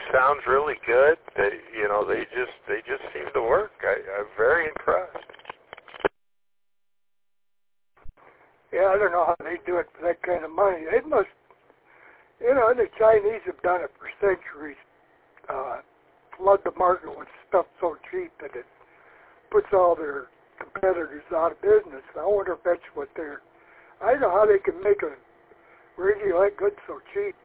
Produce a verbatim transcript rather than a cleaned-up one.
sounds really good. They, you know, they just they just seem to work. I, I'm very impressed. Yeah, I don't know how they do it for that kind of money. They must, you know, the Chinese have done it for centuries. Uh, flood the market with stuff so cheap that it puts all their competitors out of business. I wonder if that's what they're. I don't know how they can make a radio like good so cheap.